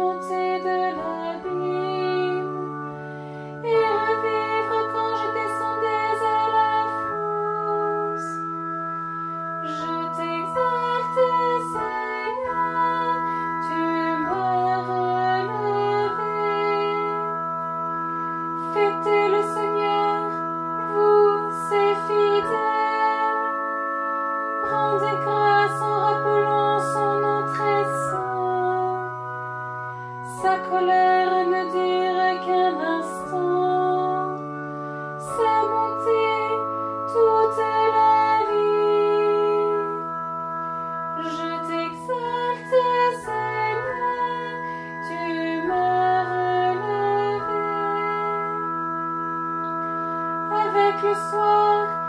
remonter de l'abîme et revivre quand je descendais à la fosse. Je t'exalte, Seigneur, tu m'as relevé. Fêtez le Seigneur, vous, ses fidèles. Rendez grâce en rappelant son nom très saint. Sa colère ne dure qu'un instant. Sa bonté toute la vie. Je t'exalte, Seigneur, tu m'as relevé. Avec le soir,